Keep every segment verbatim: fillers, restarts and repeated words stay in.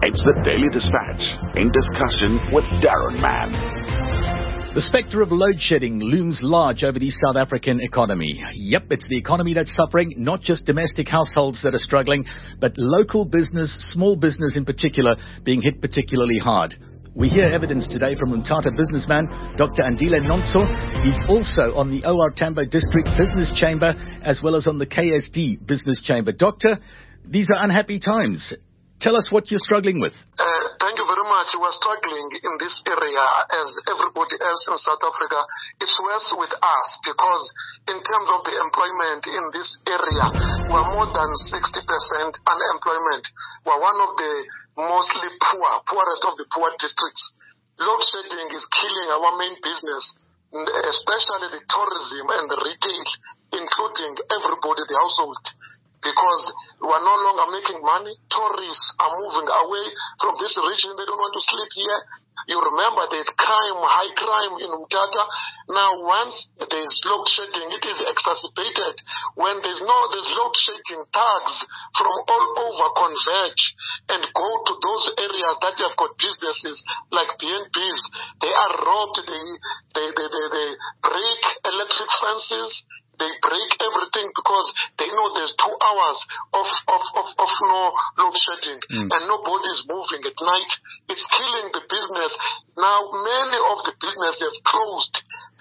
It's the Daily Dispatch in discussion with Darren Mann. The spectre of load shedding looms large over the South African economy. Yep, it's the economy that's suffering, not just domestic households that are struggling, but local business, small business in particular, being hit particularly hard. We hear evidence today from Umtata businessman Doctor Andile Nonso. He's also on the O R Tambo District Business Chamber as well as on the K S D Business Chamber. Doctor, these are unhappy times. Tell us what you're struggling with. Uh, thank you very much. We're struggling in this area as everybody else in South Africa. It's worse with us because in terms of the employment in this area, we're more than sixty percent unemployment. We're one of the mostly poor, poorest of the poor districts. Load shedding is killing our main business, especially the tourism and the retail, including everybody, the household. Because we're no longer making money. Tourists are moving away from this region. They don't want to sleep here. You remember there's crime, high crime in Umtata. Now once there's load shedding, it is exacerbated. When there's no, there's load shedding, thugs from all over converge and go to those areas that have got businesses like B and Bs. They are robbed, they, they, they, they, they break electric fences. They break everything because they know there's two hours of, of, of, of no load shedding mm. and nobody is moving at night. It's killing the business. Now, many of the businesses closed.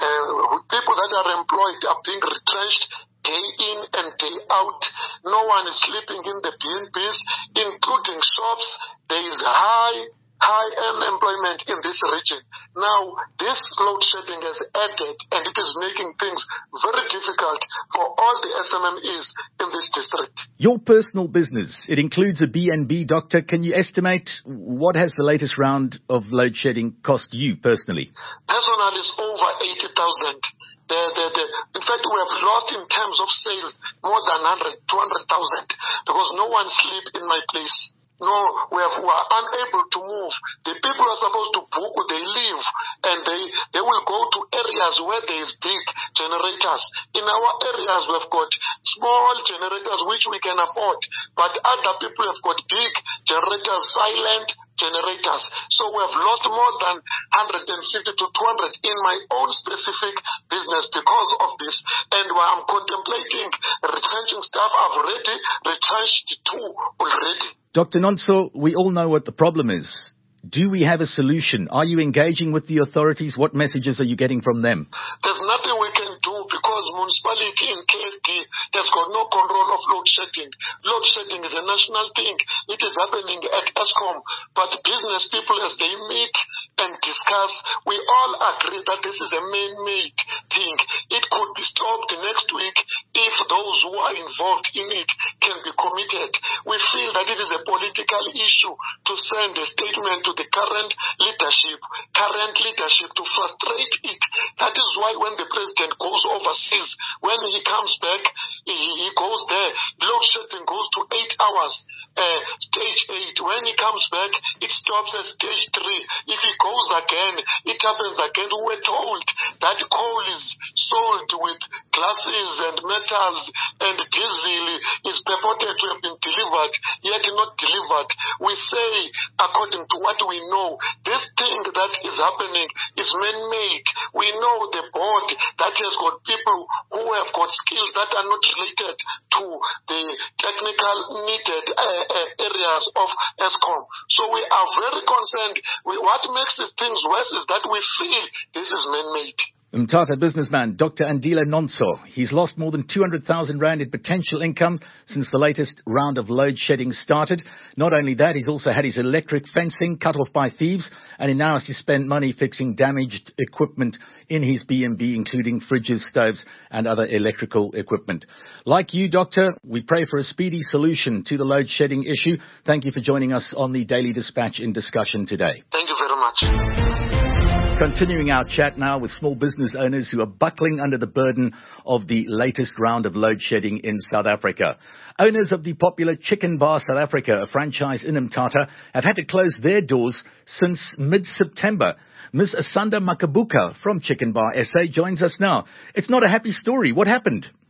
Uh, people that are employed are being retrenched day in and day out. No one is sleeping in the B and Bs, including shops. There is high high unemployment in this region. Now, this load shedding has added and it is making things very difficult for all the S M M Es in this district. Your personal business, it includes a B and B, Doctor. Can you estimate what has the latest round of load shedding cost you personally? Personally, it's over eighty thousand. The, the, the, in fact, we have lost in terms of sales more than one hundred, two hundred thousand because no one sleep in my place. No, we, have, we are unable to move. The people are supposed to book, they leave, and they, they will go to areas where there is big generators. In our areas, we have got small generators which we can afford, but other people have got big generators, silent generators. So we have lost more than one hundred fifty to two hundred in my own specific business because of this. And I'm contemplating retrenching staff. I've already retrenched two already. Doctor Nonso, we all know what the problem is. Do we have a solution? Are you engaging with the authorities? What messages are you getting from them? There's nothing we can do because municipality in K S D has got no control of load shedding. Load shedding is a national thing. It is happening at Eskom. But business people, as they meet and discuss, we all agree that this is a man-made thing. It could be stopped next week if those who are involved in it can be committed. We feel that it is a political issue to send a statement to the current leadership, current leadership to frustrate it. That is why when the president goes overseas, when he comes back, he, he goes there. Load shedding goes to eight hours, uh, stage eight. When he comes back, it stops at stage three. If he goes again, it happens again. We were told that coal is sold with glasses and metals and diesel is purported to have been delivered, yet not delivered. We say, according to what we know, this thing that is happening is man-made. We know the board that has got people who have got skills that are not related to the technical needed uh, uh, areas of Eskom. So we are very concerned. We, what makes these things worse is that we feel this is man-made. Umtata businessman Doctor Andile Nonso. He's lost more than two hundred thousand rand in potential income since the latest round of load shedding started. Not only that, he's also had his electric fencing cut off by thieves, and he now has to spend money fixing damaged equipment in his B and B, including fridges, stoves, and other electrical equipment. Like you, Doctor, we pray for a speedy solution to the load shedding issue. Thank you for joining us on the Daily Dispatch in discussion today. Thank you very much. Continuing our chat now with small business owners who are buckling under the burden of the latest round of load shedding in South Africa. Owners of the popular Chicken Bar South Africa, a franchise in Umtata, have had to close their doors since mid-September. Miz Asanda Makabuka from Chicken Bar S A joins us now. It's not a happy story. What happened?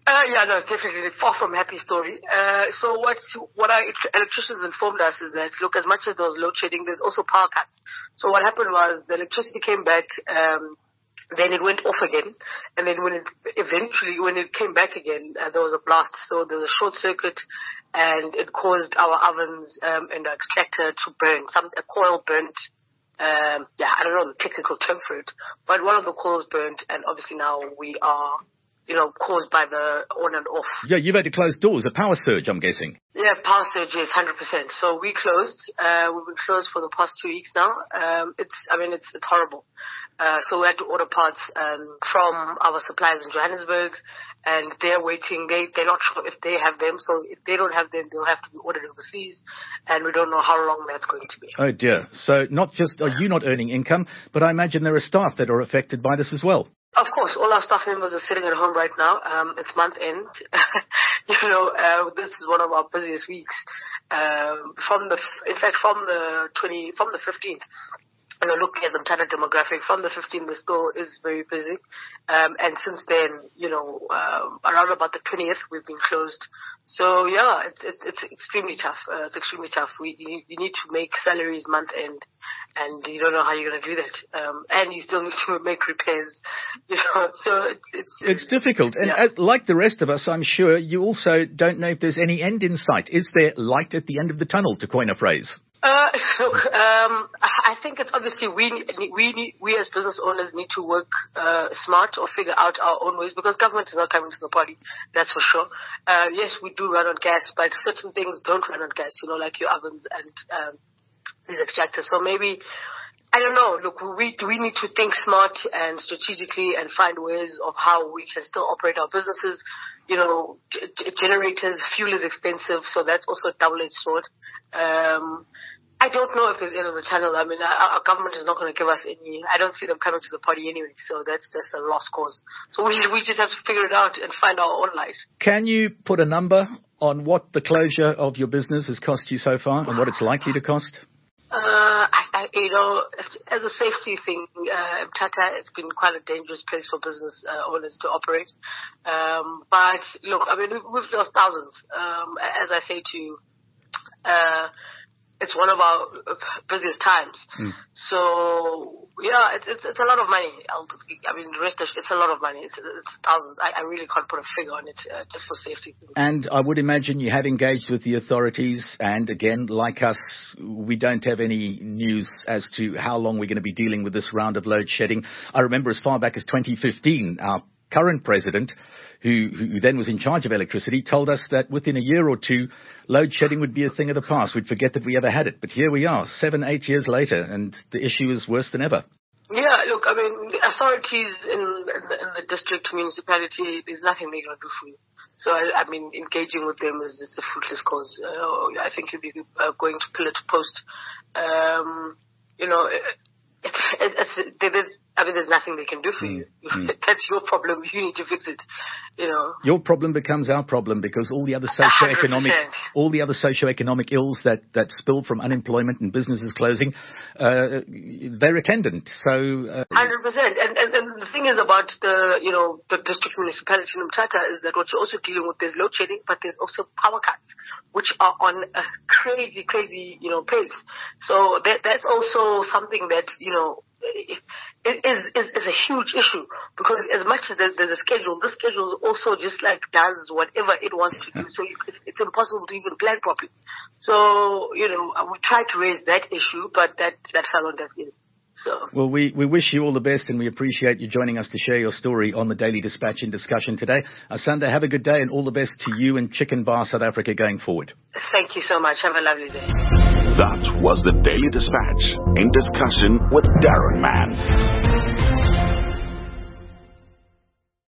Uh, yeah, no, definitely far from happy story. Uh, so what what our electricians informed us is that, look, as much as there was load shedding, there's also power cuts. So what happened was the electricity came back, um, then it went off again, and then when it eventually when it came back again, uh, there was a blast. So there was a short circuit, and it caused our ovens um, and our extractor to burn. Some a coil burnt. Um, yeah, I don't know the technical term for it, but one of the coils burnt, and obviously now we are, you know, caused by the on and off. Yeah, you've had to close doors. A power surge, I'm guessing. Yeah, power surge is one hundred percent. So we closed. Uh, we've been closed for the past two weeks now. Um, it's, I mean, it's it's horrible. Uh, so we had to order parts um, from our suppliers in Johannesburg, and they're waiting. They they're not sure if they have them. So if they don't have them, they'll have to be ordered overseas, and we don't know how long that's going to be. Oh dear. So not just are you not earning income, but I imagine there are staff that are affected by this as well. Of course, all our staff members are sitting at home right now. Um, it's month end. you know, uh, this is one of our busiest weeks. Um, from the, in fact, from the twenty, from the fifteenth. You know, looking at the Mthatha demographic, from the fifteenth, the store is very busy. Um, and since then, you know, uh, around about the twentieth, we've been closed. So yeah, it's it's, it's extremely tough. Uh, it's extremely tough. We you, you need to make salaries month end, and you don't know how you're going to do that. Um, and you still need to make repairs. You know, so it's it's it's difficult. And yeah. as, like the rest of us, I'm sure you also don't know if there's any end in sight. Is there light at the end of the tunnel, to coin a phrase? Uh, look, um, I think it's obviously we we need, we as business owners need to work uh, smart or figure out our own ways, because government is not coming to the party, that's for sure. Uh, yes, we do run on gas, but certain things don't run on gas, you know, like your ovens and um, these extractors. So maybe, I don't know, look, we we need to think smart and strategically and find ways of how we can still operate our businesses. You know, g- generators, fuel is expensive, so that's also a double-edged sword. Um, I don't know if there's end of the tunnel. I mean, our, our government is not going to give us any. I don't see them coming to the party anyway, so that's that's a lost cause. So we we just have to figure it out and find our own light. Can you put a number on what the closure of your business has cost you so far and what it's likely to cost? Uh, I, I, you know, as a safety thing, uh, Mthatha, it's been quite a dangerous place for business uh, owners to operate. Um, but look, I mean, we've lost thousands. Um, as I say to you, uh, it's one of our busiest times. Mm. So, yeah, it's, it's it's a lot of money. I'll, I mean, rest assured, it's a lot of money. It's, it's thousands. I, I really can't put a figure on it uh, just for safety. And I would imagine you have engaged with the authorities. And again, like us, we don't have any news as to how long we're going to be dealing with this round of load shedding. I remember as far back as twenty fifteen, our current president, who, who then was in charge of electricity, told us that within a year or two, load shedding would be a thing of the past. We'd forget that we ever had it. But here we are, seven, eight years later, and the issue is worse than ever. Yeah, look, I mean, the authorities in, in, the, in the district municipality, there's nothing they're going to do for you. So, I, I mean, engaging with them is just a fruitless cause. Uh, I think you'd be uh, going to pillar to post. Um, you know, it, it's, it's, there's, I mean, there's nothing they can do for mm, you. Mm. That's your problem. You need to fix it. You know, your problem becomes our problem because all the other socioeconomic, all the other socioeconomic ills that that spill from unemployment and businesses closing, uh, they're attendant. So, hundred uh, percent. And, and and the thing is about the you know the district municipality in Mthatha is that what you're also dealing with, there's load shedding, but there's also power cuts, which are on a crazy, crazy you know pace. So that that's also something that you know. It is, is is a huge issue because as much as there's a schedule, this schedule also just like does whatever it wants to do. So you, it's, it's impossible to even plan properly. So, you know, we tried to raise that issue, but that, that fell on deaf ears. So. Well, we, we wish you all the best and we appreciate you joining us to share your story on the Daily Dispatch in discussion today. Asanda, have a good day and all the best to you and Chicken Bar South Africa going forward. Thank you so much. Have a lovely day. That was the Daily Dispatch in discussion with Darren Mann.